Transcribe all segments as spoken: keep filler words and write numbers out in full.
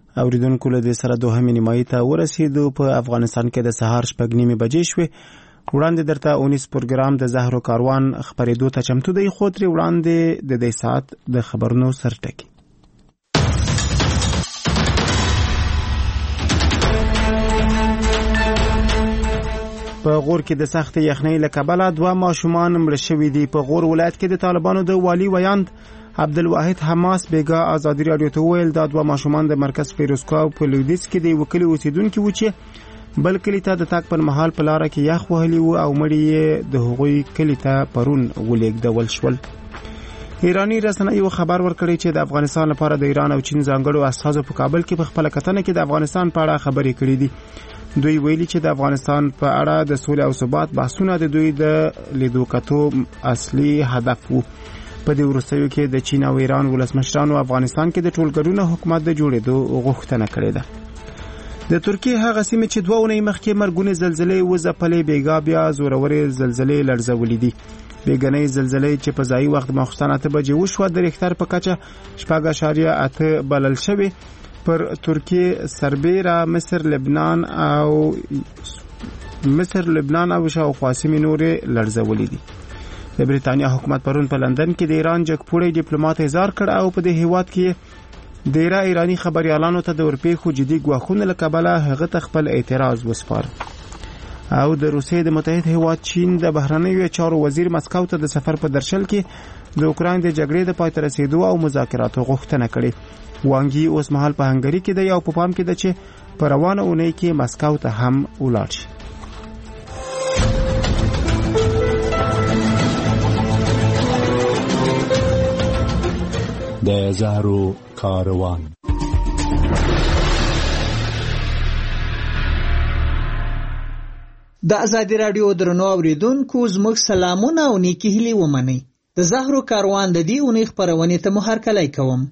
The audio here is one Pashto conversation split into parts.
اوریدونکو له دې سره دوهمې نیمایي ته ورسېدو. په افغانستان کې د سهار شپږ نیمې بجې شوې. وړاندې درته اونیس پروګرام د زهرو کاروان خپرېدو ته چمتو دی، خو ترې وړاندې د دې ساعت د خبرونو سرټکي. په غور کې د سخت یخنۍ له کبله دوه ماشومان مړه شوي دي. په غور ولایت کې د طالبانو د والي ویاند عبدالواحد حماس بیګا ازادي رادیو ته ویل دا دوه ماشومان د مرکز فیروزکوه په لویدیځ کې د یو کلي اوسیدونکي وو چې بل کلي ته د تګ پر مهال په لاره کې یخ وهلي وو او مړي یې د هغوی کلي ته پرون ولېږدول شول. ایرانی رسنیو خبر ورکړی چې د افغانستان لپاره د ایران او چین ځانګړو استازو په کابل کې په خپل کتنه کې د افغانستان په اړه خبرې کړې دي. دوی ویلي چې د افغانستان په اړه د سولې او ثبات بحثونه د دوی د لیدو کتو اصلي هدف وو. په دې وروستیو کې د چین او ایران ولسمشرانو افغانستان کې د ټولګرونو حکومت د جوړېدو غوښتنه کړې ده. د ترکیه هغه سیمه چې دوه اونۍ مخکې مرګونې زلزلې وځپلې بیګا بیا زورورې زلزلې لړزولې دي. بیګنۍ زلزلې چې په ځایي وخت ماخوستان اته بجې وشوه د ریختر په کچه شپږ اعشاریه اته بلل شوې. پر ترکیه، سربیره، مصر، لبنان او مصر، لبنان او شاوخوا سیمې نورې لړزولې دي. د بریتانیا حکومت پرون په لندن کې د ایران جګپوړی ډیپلوماټ اظهار کړ او په دې هیواد کې ډیره ایرانی خبريالانو ته د ورپېښو جدي ګواښونه له کبله هغه ته خپل اعتراض وسپار. او د روسیې د متحد هیواد چین د بهرنیو چارو وزیر مسکو ته د سفر په درشل کې د اوکراین د جګړې د پای ته رسیدو او مذاکراتو غوښتنه کړې. وانګي اوس مهال په هنګري کې دی او په پام کې ده چې په روانه اونۍ کې مسکو ته هم ولاړ شي. د زهرو کاروان. د ازادي رادیو درنو اوریدونکو زموږ سلامونه او نیکی هیلې ومنئ. د زهرو کاروان د دې اونۍ خپرونې ته مو هرکلی کوم.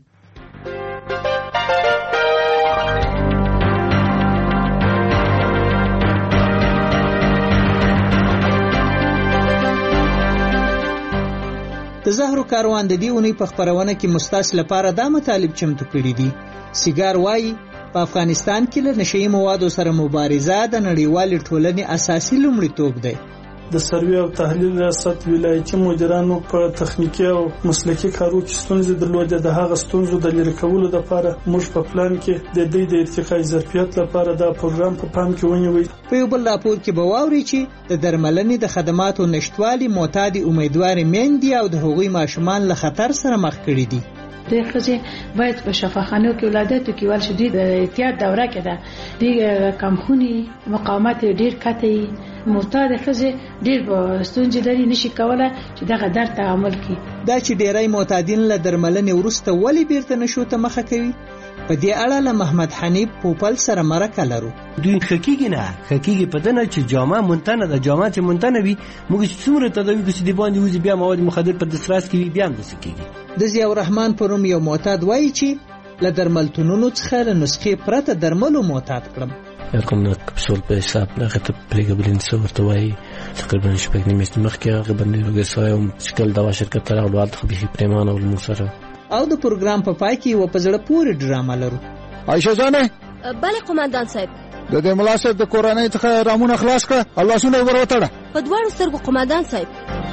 د زهرو کاروان د دې اونۍ په خپرونه کې مستاس لپاره دا مطالب چمتو کړي دي. سیګار وایي په افغانستان کې له نشئی موادو سره مبارزه د نړیوالې ټولنې اساسي لومړیتوب دی. د سروې او تحلیل ریاست ولایتي مدیرانو په تخنیکی او مسلکي کارو کې ستونزې درلودې. د هغه ستونزو د لرې کولو لپاره موږ په پلان کې د دې د ارتقای ظرفیت لپاره دا پروګرام په پام کې ونیوي. په یو بل راپور کې به واوري چې د درملنې د خدماتو نشټوالي معتادي امیدوارې میندې او د هغوی ماشومان له خطر سره مخ کړي دي. د ښځې باید په شفاخانو کې ولادت کې ول شدید احتیاط دوره کې ده. د کمخونی مقاومت ډیر کته معتاد ښځې ډیر ستونزې لري، نشي کولای چې دغه درد تعامل کړي. دا چې ډیری معتادین له درملنې وروسته ولی بیرته نشو ته مخه کوي، په دې اړه له محمد حنیف پوپل سره مرکه لرو. دوی حقیقي نه حقیقي پدنه چې جامه مونتنه د جامه چې مونتنه وي موږ څومره تداوی کوي چې باندې وځي بیا مواد مخدر په دسترس کې بیا هم وسکیږي. د ضیاء الرحمن پروم یو معتاد وایي چې له درملتونونو څخه له نسخې پرته درملو معتاد کړم. کوم نه کپسول په حساب نه غته پریګبلین څو ورته وایي تقریبا شپږ نیمه مخکې هغه باندې وګسایم شکل دوا شرکت تر هغه وخت به پریمانه ول موسره. او د پروګرام په پای کې و په زړه پورې ډرامه لرو. عائشہ جانې بله قومندان صاحب، د دې ملاسب د کورنۍ څخه رامونه خلاص کړه، الله سونه وروتړه په دواړو سترګو قومندان صاحب.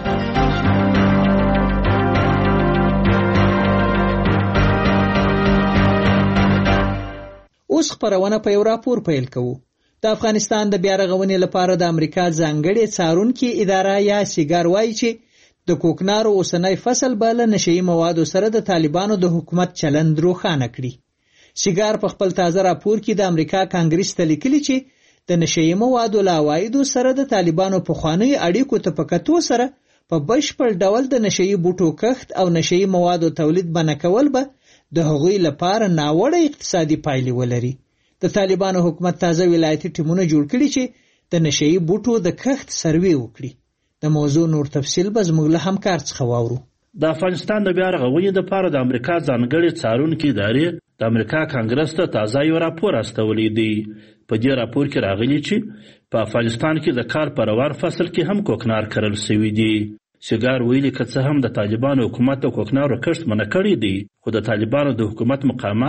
اوس خبرونه په یو راپور پیل کوو. د افغانستان د بیا رغونې لپاره د امریکا ځانګړې څارونکي اداره یا سیګار وایي چې د کوکنارو اوسنی فصل به له نشئی موادو سره د طالبانو د حکومت چلند روښانه کړي. سیګار په خپل تازه راپور کې د امریکا کانګریس ته لیکلي چې د نشئی موادو له عوایدو سره د طالبانو پخوانۍ اړیکو ته په کتو سره په بشپړ ډول د نشئی بوټو کښت او نشئی موادو تولید بنه کول به د هغوی لپاره ناوړه اقتصادي پایلې ولري. د طالبانو حکومت تازه ولایتي ټیمونه جوړ کړي چې د نشئی بوټو د کښت سروې وکړي. د موضوع نور تفصیل به زموږ له همکار څخه واورو. د افغانستان د بیا رغونې لپاره د امریکا ځانګړې څارونکي ادارې د امریکا کانګرس ته تازه یو راپور استولی دی. په دې راپور کې راغلي چې په افغانستان کې د کار په روان فصل کې هم کوکنار کرل شوی دی. سیګار ویلي که څه هم د طالبانو حکومت د کوکنارو کښت منع کړی دی، خو د طالبانو د حکومت مقامات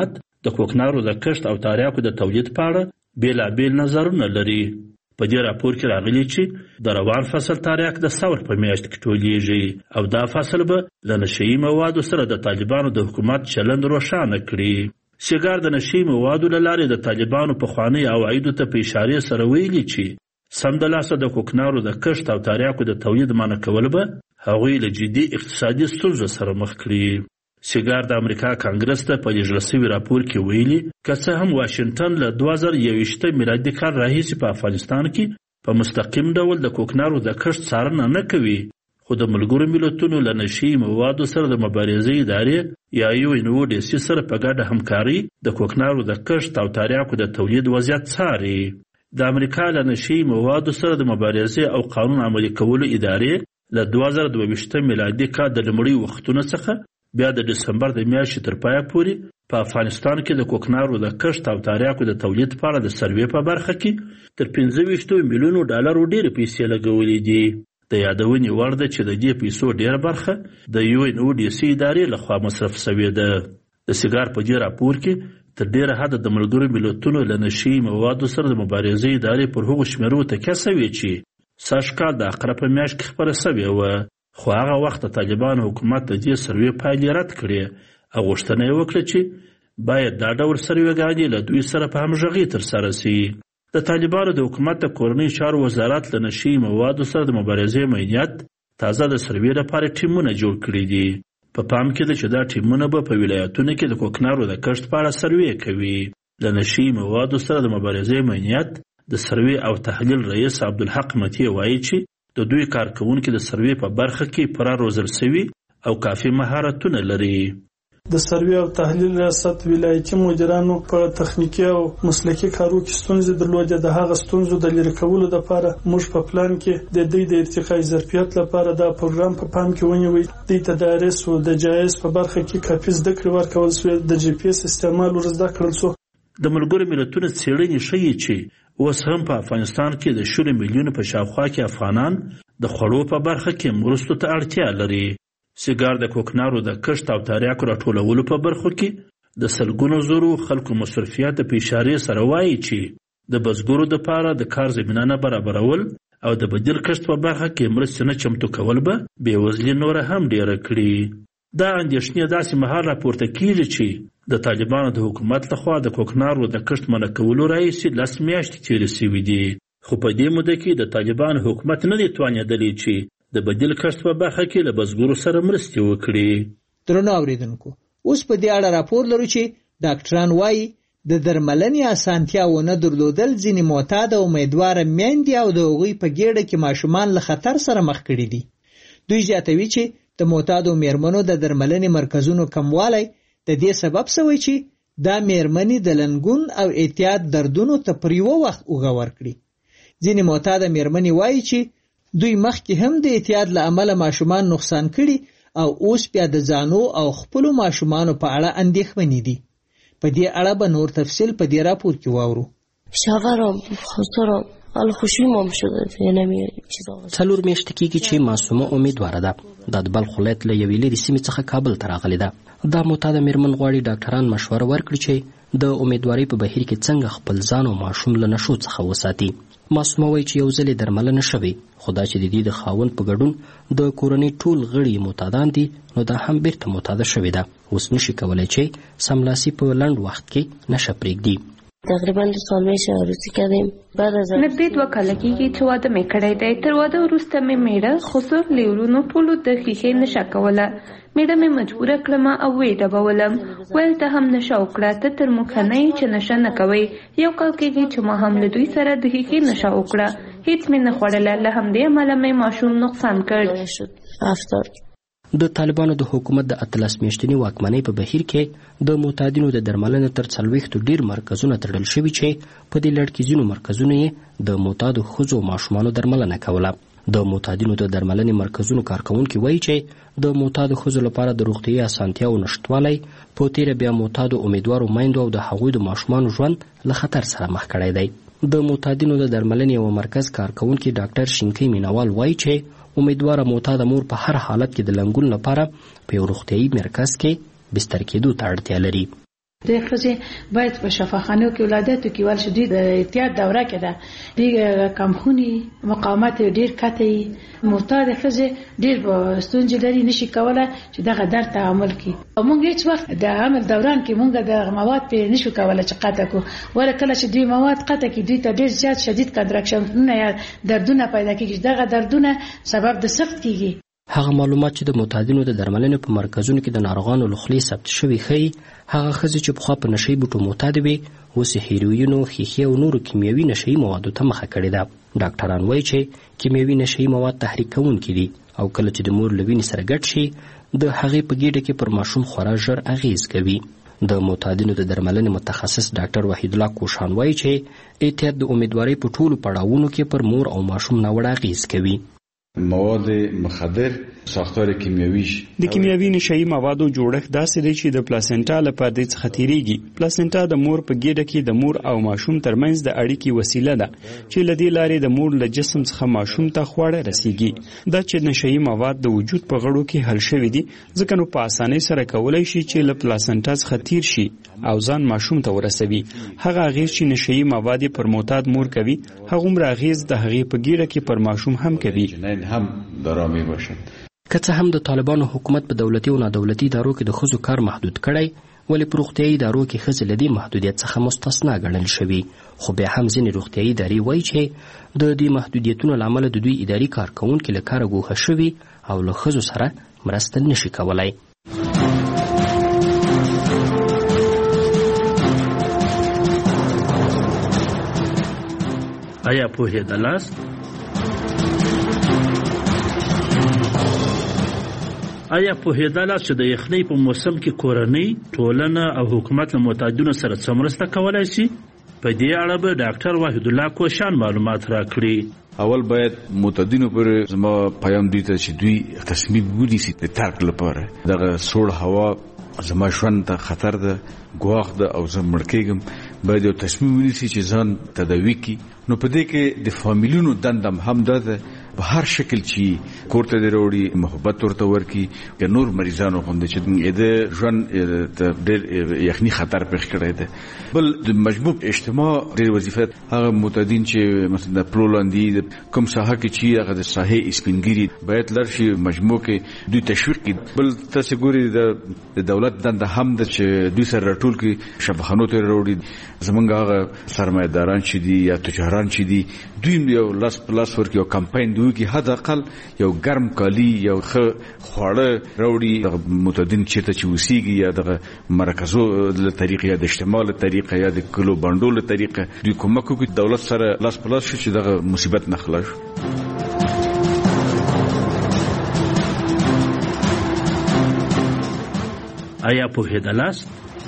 د کوکنارو د کښت او تریاکو د تولید په اړه بېلابېل نظرونه لري. په دې راپور کې راغلي چې د روان فصل تریاک د ثور په میاشت کې ټولیږي او دا فصل به له نشهیي موادو سره د طالبانو د حکومت چلند روښانه کړي. سیګار د نشهیي موادو له لارې د طالبانو پخواني عوایدو ته په اشارې سره ویلي چې سمدلاسه د کوکنارو د کښت او تریاکو د تولید منع کول به هغوی له جدي اقتصادي ستونزو سره مخ کړي. سیګار د امریکا کانګرس ته په لیږل شوي راپور کې ویلي که څه هم واشنګټن له دوه زره یوویشتم میلادي کال راهیسې په افغانستان کې په مستقیم ډول د کوکنارو د کښت څارنه نه کوي، خو د ملګرو ملتونو له نشهیي موادو سره د مبارزې ادارې یا یو ان او ډي سي سره په ګډه همکاري د کوکنارو د کښت او تریاکو د تولید وضعیت څاري. د امریکا له نشهیي موادو سره د مبارزې او قانون عملي کولو ادارې له دوه زره دوه ویشتم میلادي کال د لومړي وختونو څخه بیا د ډسمبر د میاشتې تر پایه پورې په افغانستان کې د کوکنارو د کښت او تریاکو د تولید په اړه د سروې په برخه کې تر پنځه ویشتو میلیونو ډالرو ډېرې پیسې لګولې دي. د یادونې وړ ده چې د دې پیسو ډېره برخه د یو ان او ډي سي ادارې لخوا مصرف شوې ده. د سیګار په دې راپور کې تر ډېره حده د ملګرو ملتونو له نشهیي موادو سره د مبارزې ادارې پر هغو شمېرو تکیه شوې چې سږ کال د عقرب په میاشت کې خپره شوې وه، خو هغه وخت د طالبانو حکومت د دې سروې پایلې رد کړې او غوښتنه یې وکړه چې باید دا ډول سروېګانې له دوی سره په همغږي ترسره شي. د طالبانو د حکومت د کورنۍ چارو وزارت له نشهیي موادو سره د مبارزې معینیت تازه د سروې لپاره ټیمونه جوړ کړي دي. په پام کې ده چې دا ټیمونه به په ولایتونو کې د کوکنارو د کښت په اړه سروې کوي. له نشهیي موادو سره د مبارزې معینیت د سروې او تحلیل رئیس عبدالحق متی وایي چې د دوی کارکوونکي د سروې په برخه کې پوره روزل شوي او کافي مهارتونه لري. د سروې او تحلیل ریاست ولایتي مدیرانو په تخنیکي او مسلکي کارو کې ستونزې درلودې. د هغه ستونزو د لرې کولو لپاره موږ په پلان کې د دوی د ارتقاء ظرفیت لپاره دا پروګرام په پام کې ونیوی. دوی ته د ار اس او د جایز په برخه کې کافي زده کړې ورکول شوې. د جی پی اس استعمال ور زده کړل شو. د ملګرو ملتونو څېړنې ښیي چې اوس هم په افغانستان کې د شلو میلیونو په شاوخوا کې افغانان د خوړو په برخه کې مرستو ته اړتیا لري. سیګار د کوکنارو د کښت او تریاکو راټولولو په برخو کې د سلګونو زرو خلکو مصرفیات په اشارې سره وایي چې د بزګرو دپاره د کار زمینه نه برابرول او د بدیل کښت په برخه کې مرستې نه چمتو کول به بېوزلي نوره هم ډېره کړي. دا اندېښنې داسې مهال راپورته کېږي چې د طالبانو د حکومت لخوا د کوکنارو د کښت منع کولو راهیسې لس میاشتې تېرې شوي دي، خو په دې موده کې د طالبانو حکومت نه دی توانېدلی چې د بدیل کښت په برخه کې له بزګرو سره مرستې وکړي. درنو اورېدونکو، اوس په دې اړه راپور لرو چې ډاکټران وایي د درملنې اسانتیا ونه درلودل ځینې معتاده امیدواره میندې او د هغوی په ګېډه کې ماشومان له خطر سره مخ کړي دي. دوی زیاتوي چې د معتادو میرمنو د درملنې مرکزونو کموالی د دې سبب شوی چې دا میرمنې د لنګون او اعتیاد دردونو ته پر یوه وخت اوږه ورکړي. ځینې معتاده میرمنې وایي چې دوی مخکې هم د اعتیاد له امله ماشومان نقصان کړي او اوس بیا د ځانو او خپلو ماشومانو په اړه اندېښمنې دي. په دې اړه به نور تفصیل په دې راپور کې واورو. شاورم خسرم حال خوشیمم شده نمیاد چیزا. څلور میاشتې کېږي چې معصومه امیدواره ده. د بلخ ولایت له یوې لرې سیمې څخه کابل ته راغلې ده. دا معتاده میرمن غواړي ډاکټران مشوره ورکړي چې د امیدوارۍ په بهیر کې څنګه خپل ځان او ماشوم له نشو څخه وساتي. معصومه وایي چې یو ځل یې درملنه شوې، خو دا چې د دې د خاوند په ګډون د کورنۍ ټول غړي معتادان دي نو دا هم بیرته معتاده شوې ده. اوس نشي کولی چې سملاسي په لنډ وخت کې نشه پرېږدي. تقریبا دو سال میشه عروسی کردیم. بعد از نږدې دوه کاله کېږي چې واده مې کړی دی. تر واده وروسته مې میړه خسر لیورونو ټولو د ښیښې نشه کوله. میړه مې مجبوره کړم او ویې ډبولم. ویل ته هم نشه وکړه، ته تر موږ نه یې چې نشه نه کوئ. یو کال کېږي چې ما هم له دوی سره د ښیښې نشه وکړه. هیڅ مې نه خوړله. له همدې امله مې ماشوم نقصان کړ. د طالبانو د حکومت د اتلس میاشتني واکمنۍ په بهیر کې د معتادینو د درملنې تر څلوېښتو ډېر مرکزونه تړل شوي چې په دې لړ کې ځینو مرکزونو یې د معتادو ښځو او ماشومانو درملنه کوله. د معتادینو د درملنې مرکزونو کارکوونکي وایي چې د معتادو ښځو لپاره د روغتیایي اسانتیاو نشتوالی په تیره بیا معتادو امیدوارو میندو او د هغوی د ماشومانو ژوند له خطر سره مخ کړی دی. د معتادینو د درملنې یوه مرکز کارکوونکي ډاکټر شینکۍ مینوال وایي چې امیدواره معتاده مور په هر حالت کې د لنګون لپاره په یو روغتیایي مرکز کې بستر کېدو ته اړتیا لري. د ښځې باید په شفاخانو کې ولادت کې ول شدي د احتیاط دوره کې ده د کمخوني مقاومت ډیر کته معتاد ښځې ډیر ستونزې لري نشي کولای چې دغه درد تعامل کړي. موږ هیڅ وخت د حمل دوران کې موږ د مواد په نشو کولای چې قطع کو ور کله چې دوی مواد قطع کې دوی ته ډیر زیات شدید کنټراکشن یا دردونه پیدا کیږي. دغه دردونه سبب د سخت کیږي. هغه معلومات چې د معتادینو د درملنې په مرکزونو کې د ناروغانو لخوا ثبت شوي ښیي هغه ښځې چې پخوا په نشهیي بوټو معتادې وې اوس یې هیروینو، ښیښې او نورو کیمیاوي نشهیي موادو ته مخه کړې ده. ډاکټران وایي چې کیمیاوي نشهیي مواد تحریک کوونکي دي او کله چې د مور له وینې سره ګډ شي د هغې په ګېډه کې پر ماشوم خورا ژر اغېز کوي. د معتادینو د درملنې متخصص ډاکټر وحید الله کوشان وایي چې احتیاط د امیدوارۍ په ټولو پړاوونو کې پر مور او ماشوم ناوړه اغېز کوي. مواد مخدر ساختار کیمیاویش د کیمیاوي نشهیي موادو جوړښت داسې دی چې د پلاسنټا له پردې څخه تیریږي. پلاسنټا د مور په ګېډه کې د مور او ماشوم ترمنځ د اړیکې وسیله ده چې له دې لارې د مور له جسم څخه ماشوم ته خواړه رسیږي. دا چې نشهیي مواد د وجود په غړو کې حل شوي دي ځکه نو په اسانۍ سره کولی شي چې له پلاسنټا څخه تیر شي او ځان ماشوم ته ورسوي. هغه اغېز چې نشهیي مواد پر معتاد مور کوي هغومره اغېز د هغې په ګېډه کې پر ماشوم هم کوي. هم درامی باشد. که څه هم د طالبانو حکومت په دولتي او نادولتي ادارو کې د ښځو کار محدود کړی ولې په روغتیایي ادارو کې ښځې له دې محدودیت څخه مستثنا ګڼل شوي. خو بیا هم ځینې روغتیایي ادارې وایي چې د دې محدودیتونو له امله د دوی اداري کارکوونکي له کاره ګوښه شوي او له ښځو سره مرسته نشي کولی. آیا پوهېدلاست آیا پوهېدلاست چې د یخنۍ په موسم کې کورنۍ، ټولنه او حکومت له معتادینو سره څه مرسته کولی شي؟ په دې اړه به ډاکټر وحید الله کوشان معلومات راکړي. اول باید معتادینو پر زما پیام دوی ته چې دوی تصمیم ونیسي د ترک لپاره. دغه سوړ هوا زما ژوند ته خطر ده، ګواښ ده او زه مړ کېږم. باید یو تصمیم ونیسي چې ځان تداوي کړي. نو په دې کې د فامیلونو دندم هم دا ده په هر شکل چې کور ته دې راوړي محبت ورته ورکړي. که نور مریضانو غوندې چې د ژوند ته ډېر یخني خطر پېښ کړی دی. بل د مجموع اجتماع ډېر وظیفه د معتادین چې مثلا د پلو لاندې کوم ساحه کې چې هغه د ساحې سپینګیري باید لر شي مجموع کې دوی تشویق کړي. بل تاسې ګوري د دولت دنده هم ده چې دوی سره راټول کړي شفاخانو ته راوړي. زمونږ هغه سرمایه‌داران چې دي یا تجاران چې دي دوی یو لاس په لاس ورکړي یو کمپاین دوی کې حد اقل یو ګرم کالی یو ښه خواړه راوړي. دغه معتادین چېرته چې اوسېږي یا دغه مرکزو له طریقې یا د اجتماع له طریقې یا د کلو بانډو له طریقې دوی کومک وکړي دولت سره لاس په لاس شي چې دغه مصیبت نه خلاص شي. آیا پوهېدلاست؟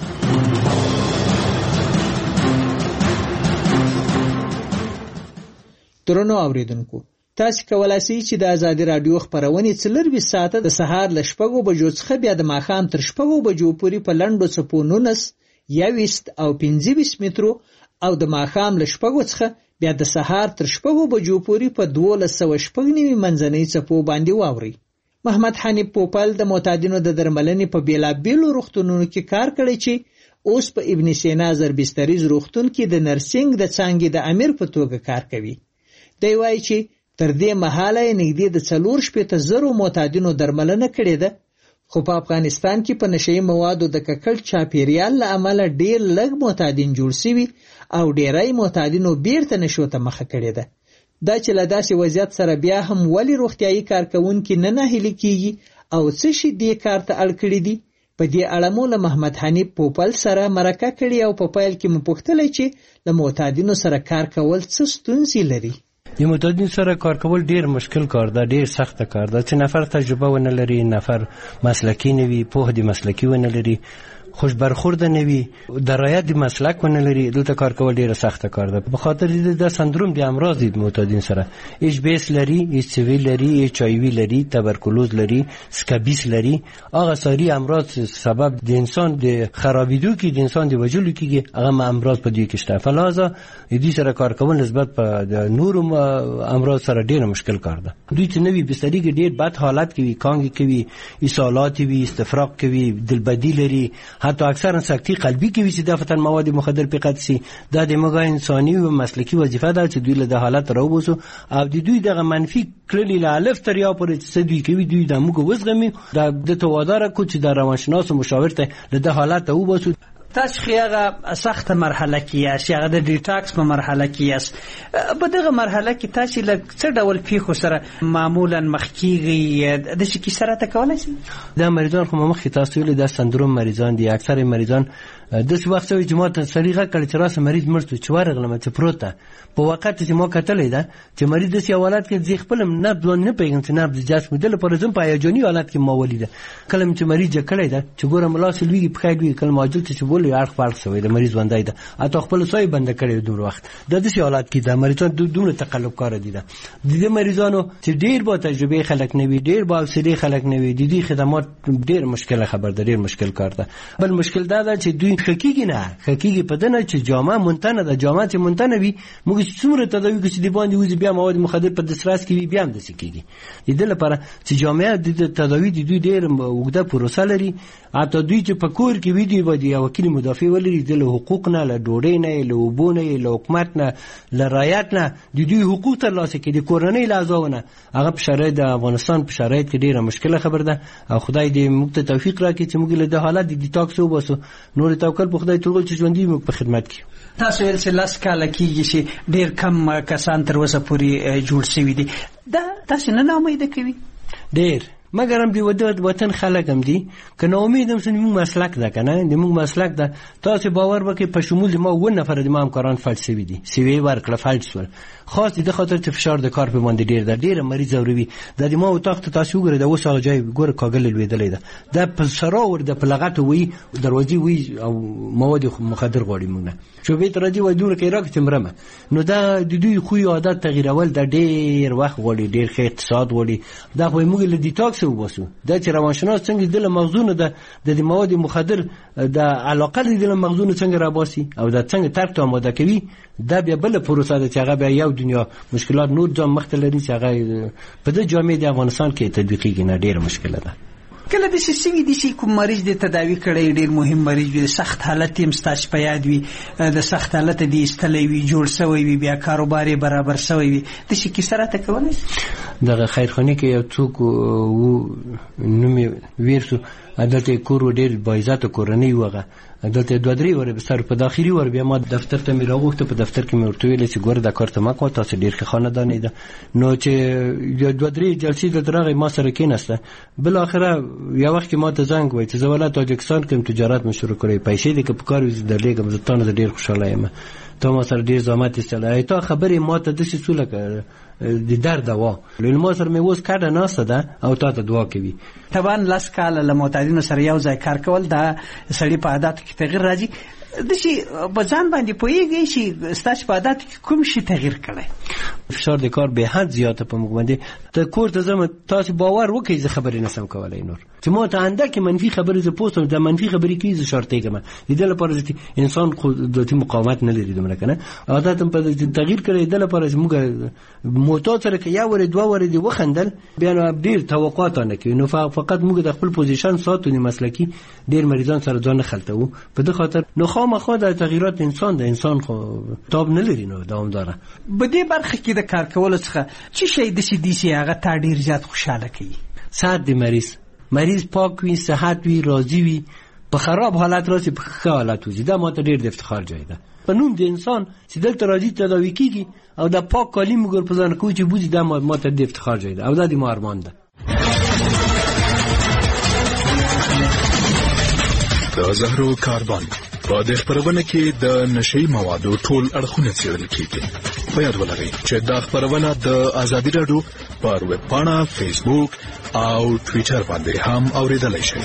درنو اوریدونکو، تاسو کولای شئ چې د ازادي رادیو خبرونه څلرویشت ساعته د سهار ل شپږو بجو څخه بیا د ماښام تر شپږو بجو پورې په لنډو څپو نولس، یوویشت او پنځه ویشت مترو او د ماښام ل شپږو څخه بیا د سهار تر شپږو بجو پورې په دولس سوه شپږ نوي منځنۍ څپو باندې واورئ. محمد حنیف پوپل د معتادینو د درملنې په بیلابیلو روغتونونو کې کار کړی چې اوس په ابن سینا زربستریز روغتون کې د نرسنګ د څانګې د امیر په توګه کار کوي. دی وایي چې تر دې مهاله یې نږدې د څلور شپېته زرو معتادینو درملنه کړې ده، خو په افغانستان کې په نشهیي موادو د ککړ چاپیریال له امله ډېر لږ معتادین جوړ شوي او ډېری معتادینو بیرته نشو ته مخه کړې ده. دا چې له داسې وضعیت سره بیا هم ولې روغتیایي کارکوونکي نه ناهیلي کیږي او څه شي دې کار ته اړ کړي دي، په دې اړه مو له محمد حنیف پوپل سره مرکه کړې او په پیل کې مو پوښتلی چې له معتادینو سره کار کول څه ستونزې لري. د معتادینو سره کار کول ډیر مشکل کار ده، ډیر سخت کار ده چې نفر تجربه ونه لري، نفر مسلکی نه وي، پوهه د مسلکی ونه لري، خوش برخورد نه وي، درایت د مسلک ونه لري. دلته کار کول ډیر سخت کار ده. په خاطر دې د سندروم د امراض د معتادین سره ایچ بی اس لري، ایچ سی وی لري، ایچ آی وی لري، تبرکلوز لري، سکابیس لري. هغه ساری امراض سبب د انسان د خرابېدو کې د انسان د وجلو کې هغه امراض په دې کې شته. فلازا دې سره کار کول نسبت په د نورو امراض سره ډیر مشکل کار ده. دوی چې نوې بستری کې ډیر بد حالت کې وي، کانګ کې وي، اسهالات وي، استفراغ کې وي، دلبدی لري، حتی اکثرا سکتی قلبي کوي چې د فتن مواد مخدر په قد سي دا د موږ انساني او مسلکي وظیفه ده چې دوی له د حالت راوبوسو او د دوی دغه منفي کړلې له الف تر یا پورې چې دوی کوي دوی د موږ وزغمي د توادار کو چې د روانشناس مشاور ته له د حالت وبوسو. تاسو خیاغه سخت مرحله کې یاست یا د ډیټاکس په مرحله کې یاست. په دغه مرحله کې تاسو له څه ډول پیښو سره معمولا مخ کیږي د شي کې سره تکولای شي؟ د مریضان خو مخ تاسو له د سندروم مریضان دي. اکثر مریضان د څه وخت چې جماعت سریغه کړي چې راس مریض مرته چې ورغلم چې پروته په وخت چې ما کتلې ده چې مریض د سیاولات کې ځخ خپل نه ځون نه پیغام چې نه د جسم دل پر زم په یوجونی حالت کې ما ولیده کلم چې مریض کړي ده چې ګورم لاس لوي په خایدوي کلم اجل چې بولی اړخ فرق شوی د مریض وندای ده اته خپل سوی بند کړي دوه وخت د دې حالت کې د مریضان دوه تقلب کار دي ده د دې مریضانو چې ډیر با تجربه خلک نه وي ډیر با سری خلک نه وي د دې خدمات ډیر مشکل خبر ده ډیر مشکل کار ده. بل مشکل دا ده چې دوی حقیقي نه حقیقي پدنه چې جامه مونتنه ده جامه چې مونتنه وي موږ څومره تداوی کې چې دی باندې وځي بیا مواد مخدر په دسترس کې بیا هم د سکیږي. د دې لپاره چې جامعه د تداوی د دوی ډیر وګړه پروسه لري اته دوی چې په کور کې وي دی ودی وکیل مدافع ولري د حقوق نه له ډوډۍ نه له وبونه له حکومت نه له رعایت نه د دوی حقوق ترلاسه کړي کورنۍ لازمونه هغه په شرایط د افغانستان په شرایط کې ډیره مشکله خبر ده او خدای دې موږ ته توفیق راکړي چې موږ له د حالت د ډیټاکس وباسو نور توکل په خدای ټول چې ژوندۍ موږ په خدمت کې. تاسو ول چې لاس کاله کېږي چې ډیر کم کسان تر اوسه پورې جوړ شوي دي دا تاسو نه امید کوي ډیر مګر هم دی ود وطن خلک هم دي کنه امید هم سنمو مسلک ده کنه د موږ مسلک ده تاسو باور وکړئ په شمول ما و نفر د ما همکاران فلسفي دي سی وی ورکړه فلسفه خاص د خاطر چې فشار د کار په باندې ډیر ده ډیر مریض اوروي د ما او تخت تاسو ګره د وسه جای ګور کاغل لویدلې ده د په سراور د پلغت وی دروازې وی او مواد مخدر غوړي مونږ چې به تر دې ودور کې راکته مرمه نو دا د دوی خو عادت تغیرول د ډیر وخت غوړي ډیر ښه اقتصاد غوړي دا خو موږ له ډیټاکس وباسو د چې روانشناس څنګه د مغزونه د د مواد مخدر د علاقه د مغزونه څنګه را باسي او د څنګه ترک ته آماده کوي دا بیا بل پروسه ده چې هغه بیا یو دنیا مشکلات نور ځم مختلفي چې هغه په د جامعه د افغانستان کې تطبیقي نه ډیره مشکله ده. کله د سیستمي د شي کوم مریض د تداوی کړي ډیر مهم مریض وي سخت حالت هم ستاسو په یاد وي د سخت حالت د استلوي وي جوړ شوی وي بیا کاروبار برابر شوی وي د شي کې سره تکول دغه خیرخانه کې یو څوک وو نومي ویرسو عدالت کور ډیر بایزات کورنۍ وغه عدالت دوه درې ور به سر په داخلي ور بیا ما دفتر ته میرا غوښته په دفتر کې مې ورته ویل چې ګور د کارت ما کو تاسو ډیر خاندانې ده نو چې دوه درې جلسې د درغه ما سره کېنسته بل اخره یو وخت ما ته زنګ وای چې زولات تاجکستان کې تجارت مې شروع کړې پیسې د کپکار وز د لیګم زتان د ډیر خوشاله یم ته ما سره ډیر زحمت استلای ته خبرې ما ته د څه څه لکه د درد دوا لول ما سره مې وس کاډه ناسه ده او تا ته دعا کوي طبعا لاس کال له معتادینو سره یو ځای کار کول دا سړی په عادت کې تغیر راځي د شي بزان باندې پويږي چې ستاسو په عادت کې کوم شي تغیر کړي فشار د کار به حد زیاته په موږ باندې ته کور ته زم تاسو باور وکړئ زه خبرې نسم کولای نور چې مو ته انده کې منفي خبرې ز پوسټ د منفي خبرې کې ز شرطې کوم د دې لپاره چې انسان خو د مقاومت نه لري دومره کنه عادت په تغیر کړي د لپاره چې موږ موټو سره کې یا ور دوه ور دی وخندل بیا نو ډیر توقعات نه کوي نو فقط موږ د خپل پوزیشن ساتونی مسلکی ډیر مریضان سره ځان خلطو په دې خاطر نو خامخا د تغیرات انسان د انسان خو تاب نه لري نو دوامدار په دې برخه کې د کار کول څخه چې شي د سي دي سي هغه تا ډیر زیات خوشاله کوي صحت د مریض مریض پاک وي صحت وي راضي وي په خراب حالت راسي په ښه حالت وي دا ماته ډیر د افتخار ځای ده په نوم د انسان چې دلته راځي تداوي کیږي او د پاک کالي موږ په ځان کوی چې بوزي دا ماته د افتخار ځای ده او دا د ما ارمان ده. د زهرو کاروان په دې خبرونه کې د نشي موادو ټول اړخونه څېړل کیږي. په یاد ولرئ چې دا خبرونه د ازادي رادیو پر ویب پاڼه فیسبوک او ټوئیټر باندې هم اوریدلای شئ.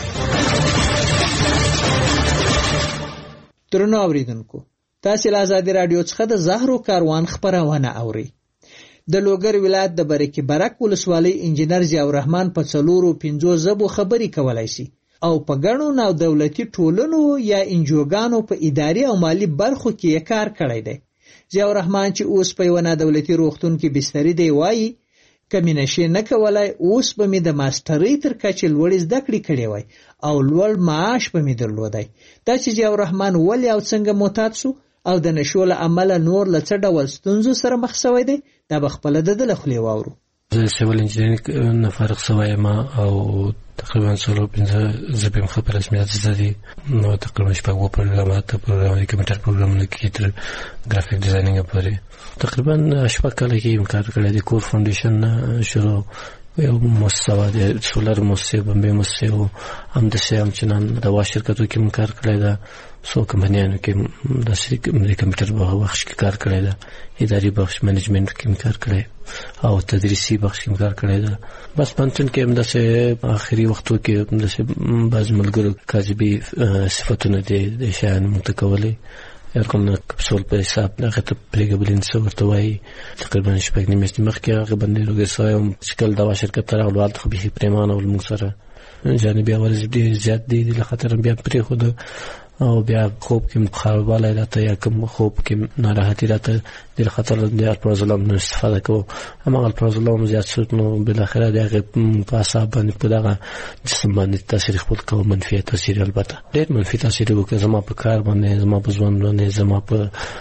ترنو اوریدونکو تاسو له ازادي رادیو څخه د زهرو کاروان خبرونه اوري. د لوګر ولایت د برکې برک ولسوالۍ انجنیر ضیاء الرحمن په څلورو پنځو زبو خبري کولای شي او په ګڼو نو دولتي ټولنو یا انجوګانو په اداري او مالی برخو کې کار کړی دی. ضیاء الرحمن چې اوس په یو نه دولتي روغتون کې بستری دی وایي که مې نشې نه کولای اوس به مې د ماسټرۍ تر کچې لوړې زده کړې کړې وای او لوړ معاش به مې درلودای. دا چې ضیاء الرحمن ولې او څنګه معتاد سو او د نشو له امله نور له څه ډول ستونزو سره مخ شوی دی دا به خپله د ده له خولې واورو. زه سیول انجینرینګ نه فارغ شوی یم او تقریبا څلور پنځه ژبې مې ښه په رسمیت زده دي. نو تقریبا شپږ اووه پروګرامات پروګرامونه کمپیوټر پروګرامونه کې تر ګرافیک ډیزاینینګ پورې تقریبا شپږ کاله کې یم کار کړی دی. کور فاونډیشن نه شروع یو مؤسسه وه د سولر مؤسسې بمبې مؤسسې و همداسې همچنان دوا شرکتو کې م کار کړی ده. څو کمپنیانو کې داسې د کمپیوټر بخش کې کار کړی ده. اداري بخش منیجمنټ کې م کار کړی او تدریسي بخش کې م کار کړی ده. بس پنټن کې همداسې آخري وختو کې همداسې بعض ملګرو کاذبي صفتونه دي د شیانو موږ ته کولی یرکم نه کپسول په حساب هغه ته پرېږبلین څه ورته وایي. تقریبا شپږ نیم میاشتې مخکې هغه باندې روږدی سوی وم چې کله دوا شرکت ته راغلو هلته خو بیخي پرېمانه ول موږ سره جانبي عوارض ډېر زیات دي. د له خاطر بیا پرېښوده او بیا خوب کې خرابوالی راته یا کوم خوب کې ناراحتي راته د له خاطر د الپرازولام نه استفاده کوو. هماغه الپرازولام زیات شو نو بالاخره د هغې په اعصاب باندې په دغه جسم باندې تاثیر خپل کوو. منفي تاثیر البته ډېر منفي تاثیر وکړ زما په کار باندې زما په ژوند باندې زما په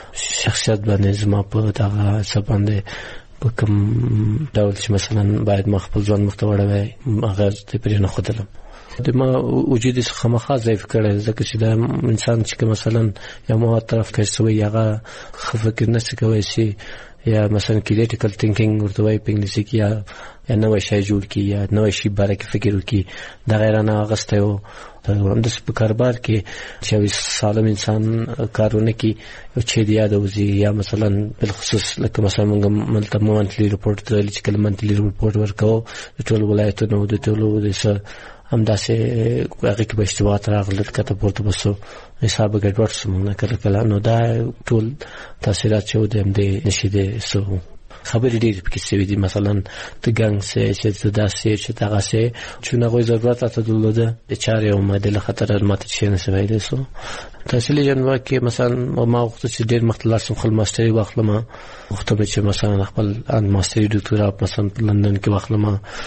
شخصیت باندې زما په دغه څه باندې په کوم ډول چې مثلا باید ما خپل ژوند مخته وړی هغه ته پرې نه ښودلم. د ما وجود څخه خامخا ضعیف کړی ځکه چې دا انسان چې مثلا یو مواد طرف کش شوی هغه ښه فکر نشي کولی شي یا مثلا کریټیکل تھینکینګ ورته وایي په انګلیسي کې یا یا نوی شی جوړ کړي یا نوی شي باره کې فکر وکړي. دغه یې رانه اخیستی و. همداسې په کاروبار کې چې یو سالم انسان کارونه کړي یو چې د یاده وځي یا مثلا بالخصوص لکه مثلا موږ ملته منتلي رپورټ ته ویلي چې کله منتلي رپورټ ورکوو د ټولو ولایتونو د ټولو د څه همداسې هغې کې به اشتباهات راغلل کته پورته به سو حساب به ګډوډ سو موږ نه کله کله نو دا ټول تاثیرات چې و د همدې نشي د سو خبرې ډېرې پکې سوي دي. مثلا ته ګنګ سې چې ته داسې چې ته هغسې چون هغوی ضرورت راته درلوده د چارې او مادې له خطره ماته شی نه سوی دی. سو تحصیلي جنبه کې مثلا ما غوښتل چې ډېر مخته لاړ شم خپل ماسټري واخلم. غوښتم چې مثلا خپل ماسټري ډاکټورا مثلا په لندن کې واخلم.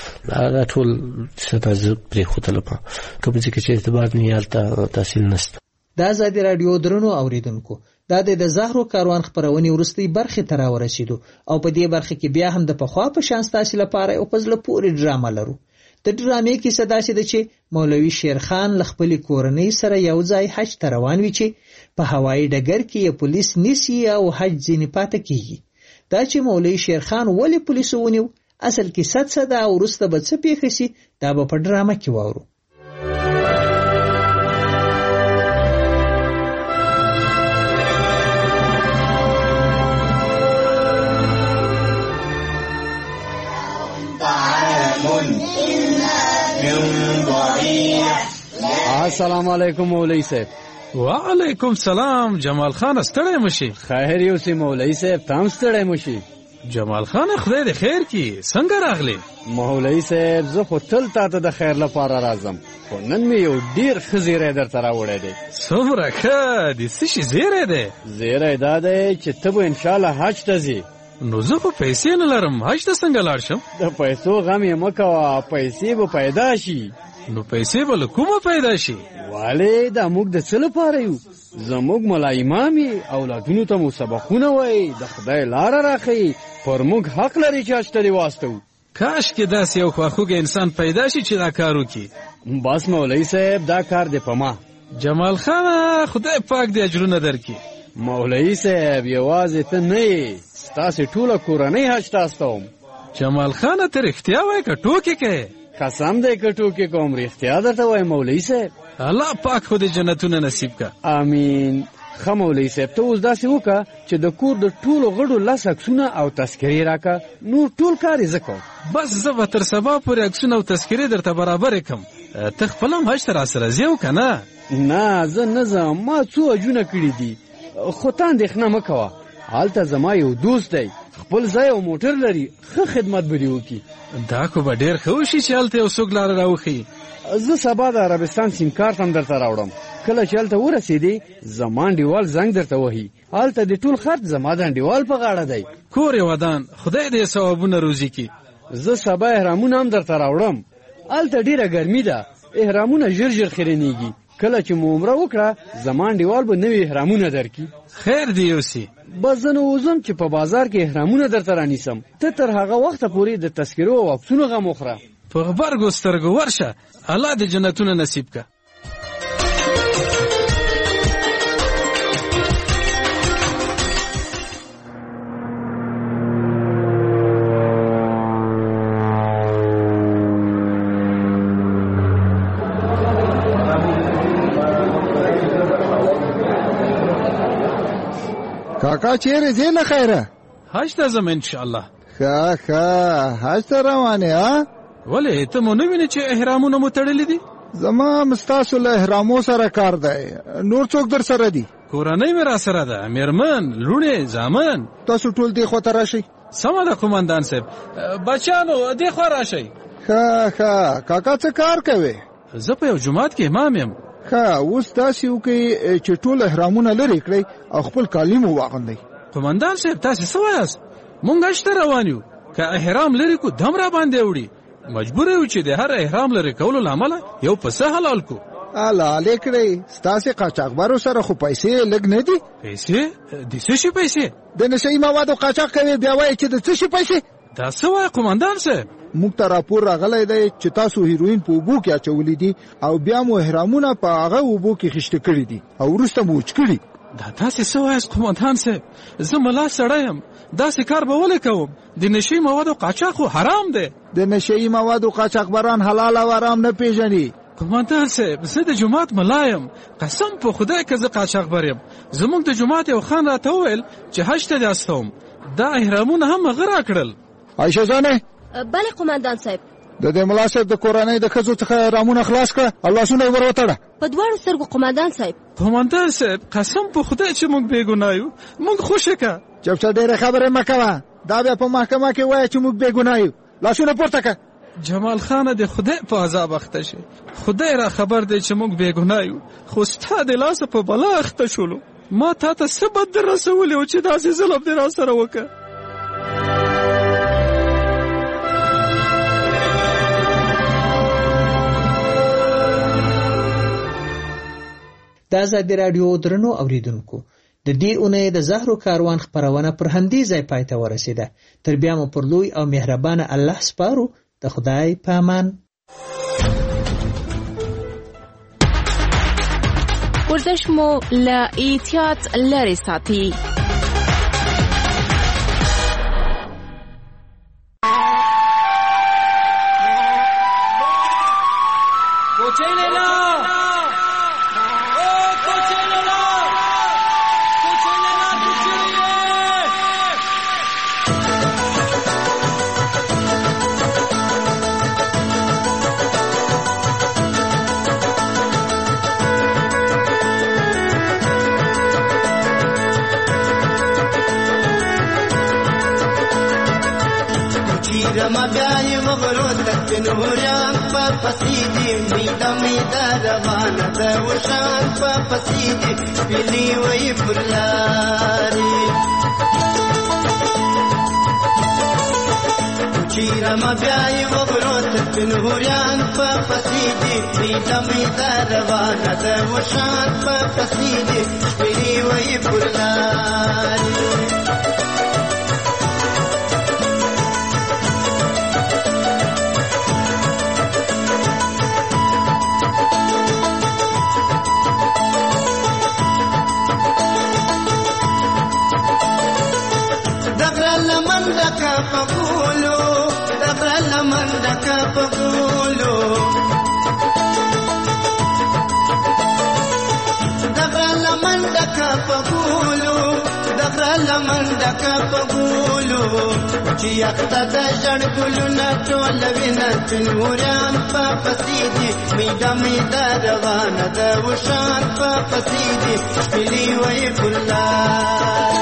دا ټول څه زه پرېښودلم کوم ځای کې چې اعتبار نه یې هلته تحصیل نشته. د ازادي راډیو درنو اوریدونکو دا د زهرو کاروان خپرونې وروستۍ برخې ته راورسېدو او په دې برخه کې بیا هم د پخوا په شان ستاسې لپاره یو په زړه پورې ډرامه لرو. د ډرامې کیسه داسې ده چې مولوي شیرخان له خپلې کورنۍ سره یو ځای حج ته روان وي چې په هوایي ډګر کې یې پولیس نیسي او حج ځینې پاته کېږي. دا چې مولوي شیرخان ولې پولیسو ونیو اصل کیسه څه ده او وروسته به څه پېښه شي دا به په ډرامه کې واورو. السلام علیکم مولوی صاحب. وعلیکم سلام جمال خان ستړی مشي. خیر یو سی مولوی صاحب تام ستړی مشي. جمال خان خدای دې خیر کی څنګه راغلی؟ مولوی صاحب زه خو تل تاته د خیر لپاره راځم خو نن مې یو ډیر ښه زیری درته راوړی دی. څومره ښه د څه شي زیری دی؟ زیری دا دی چې ته به انشاءالله حج ته ځې. نو زه خو پیسې نه لرم حج ته څنګه لاړ شم؟ د پیسو غم یې مه کوه پیسې به پیدا شي. نو پیسې به له کومه پیدا شي؟ والې دا موږ د څه لپاره یو؟ زموږ ملا امام یې اولادونو ته مو سبقونه وایي د خدای لاره راښیي پر موږ حق لري چې حج ته دې واستوو. کاشکې داسې یو خواخوږی انسان پیدا شي چې دا کار وکړي. بس مولوي صاحب دا کار دې په ما. جمال خانه خدای پاک دې اجرونه درکړي. مولوي صاحب یوازې ته نه یې ستاسې ټوله کورنۍ حج ته استوم. جمال خانه ته رښتیا وایې که ټوکې کوې؟ قسم دی که ټوکې کوم رښتیا درته وایم مولوي صاحب. الله پاک خو دې جنتونه نصیب که. امین. ښه مولوي صاحب ته اوس داسې وکړه چې د کور د ټولو غړو لس عکسونه او تذکرې راکړه نور ټول کار یې زه کوم. بس زه به تر سبا پورې عکسونه او تذکرې درته برابرې کړم. ته خپل هم حج ته راسره ځې او که نه؟ نه زه نه ځم ما څو حجونه کړي دي خو ته اندېښنه مه کوه هلته زما یو دوست دی خپل ځای او موټر لري ښه خدمت به دې وکړي. دا خو به ډېر ښه وشي چې هلته یو څوک لاره راوښیي. زه سبا د عربستان سیم کارت هم درته راوړم کله چې هلته ورسېدې زما انډیوال زنګ درته وهي هلته د ټول خرڅ زما د انډیوال په غاړه دی. کور یې ودان خدای دې ثوابونه روزي کړي. زه سبا احرامونه هم درته راوړم. هلته ډېره ګرمي ده، احرامونه ژر ژر خیرنېږي. کله چې مو عمره وکړه زمان ډیوال به نوي احرامونه درکړي. خیر دی یوسي. بس زه نو وځم چې په بازار کې احرامونه درته رانیسم. ته تر هغه وخته پورې د تذکرو او عکسونو غم وخوره. په غبرګو سترګو ورشه، الله دې جنتونه نصیب که. کاکا چیرې ځې نه خیره؟ حج ته ځم انشاءالله. ښه ښه حج ته روانې ها؟ ولې ته مو نه وینې چې احرامونه مو تړلي دي؟ زما هم ستاسو له احرامو سره کار دی. نور څوک در سره دي؟ کورنۍ مې را سره ده، میرمن، لوڼې، زامن. تاسو ټول دې خوا ته راشئ. سمه ده قومندان صاحب. بچیانو دې خوا راشئ. ښه ښه کاکا څه کار کوې؟ زه په یو جومات کې امام یم. ښه اوس داسې وکړئ چې ټول احرامونه لرې کړئ او خپل کالي مو واغوندئ. قومندان صاحب تاسې څه وایاست؟ مونږ حج ته روان یو، که احرام لرې کو دم را باندې وړي. مجبور یو چې د هر احرام لرې کولو له امله یو پسه حلال کو. حلالې کړئ. ستاسې قاچاقبرو سره خو پیسې لږ نه دي؟ پیسې؟ د څه شي پیسې؟ د نشهیي موادو قاچاق کوې بیا وایې چې د څه شي پیسې؟ دا څه وایه قومندان صاحب؟ موږ ته راپور راغلی دی چې تاسو هیروین په اوبو کې اچولي دي او بیا مو احرامونه په هغه اوبو کې خیشته کړي دي او وروسته مو وچ کړي. دا تاسې څه وایاست قومندان صاحب؟ زه ملا سړی یم، داسې کار به ولې کوم؟ د نشهیي موادو قاچاق خو حرام دی. د نشهیي موادو قاچاقبران حلال او حرام نه پیژني. قومندان صاحب زه د جومات ملا یم، قسم په خدای که زه قاچاقبر یم. زموږ د جومات یو خان راته وویل چې حج ته دې استوم، دا احرامونه هم هغه راکړل. عایشه جانې. بله قومندان صاحب. د دې ملا صاحب د کورنۍ د ښځو څخه احرامونه خلاص کړه او لاسونه یې ور وتړه. په دواړو سترګو قومندان صاحب. قومندان صاحب قسم په خدای چې موږ بې ګناه یو، موږ خوښه که. چپچه ډېرې خبرې مه کوه، دا بیا په محکمه کې وایه چې موږ بې ګناه یو. لاسونه پورته که. جمال خانه د خدای په عذاب اخته شي. خدای را خبر دی چې موږ بې ګناه یو، خو ستا د لاسه په بلا اخته شولو. ما تا ته څه بد در رسولی و چې داسې ظلم دې را سره وکړه؟ د ازادي راډیو درنو اوریدونکو، د دې اونۍ د زهرو کاروان خپرونه پر همدې ځای پای ته ورسېده. تر بیا مو پر لوی او مهربانه الله سپارو. د خدای په امان. ورزش مو له احتیاط لرې ساتي. رما بیای وغرو تک نوریان پا پسیدی میدا میدا روانه ده وشان پا پسیدی پیلی وی پرلاری چی رما بیای وغرو تک نوریان پا پسیدی میدا میدا روانه ده وشان پا پسیدی پیلی وی پرلاری پغولو دغه لمن دکا پغولو دغه لمن دکا پغولو دغه لمن دکا پغولو چې یخته د ژړ ګلونه ټول وینه نوران په پسیدي میدا میدا روانه ده وشان په پسیدي شپلي وی ګلان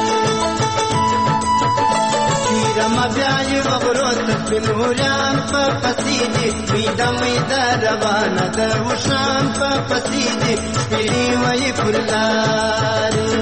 رما بیای وغرو تک نوران پا پسیدی میدا میدا روانه ده وشان پا پسیدی شپیری وی پرلاری